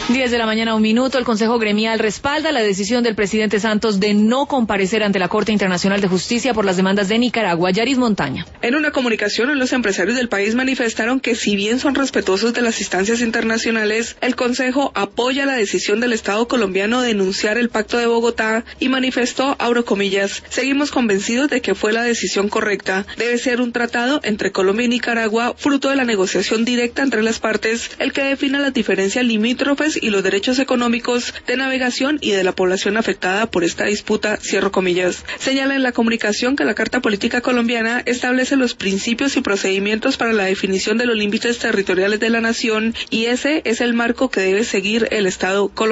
10 de la mañana, 1 minuto. El Consejo Gremial respalda la decisión del presidente Santos de no comparecer ante la Corte Internacional de Justicia por las demandas de Nicaragua. Yaris Montaña. En una comunicación, los empresarios del país manifestaron que si bien son respetuosos de las instancias internacionales, el Consejo apoya la decisión del Estado colombiano de denunciar el Pacto de Bogotá y manifestó, abro comillas, seguimos convencidos de que fue la decisión correcta. Debe ser un tratado entre Colombia y Nicaragua, fruto de la negociación directa entre las partes, el que defina las diferencias limítrofes y los derechos económicos de navegación y de la población afectada por esta disputa, cierro comillas. Señala en la comunicación que la Carta Política colombiana establece los principios y procedimientos para la definición de los límites territoriales de la nación y ese es el marco que debe seguir el Estado colombiano.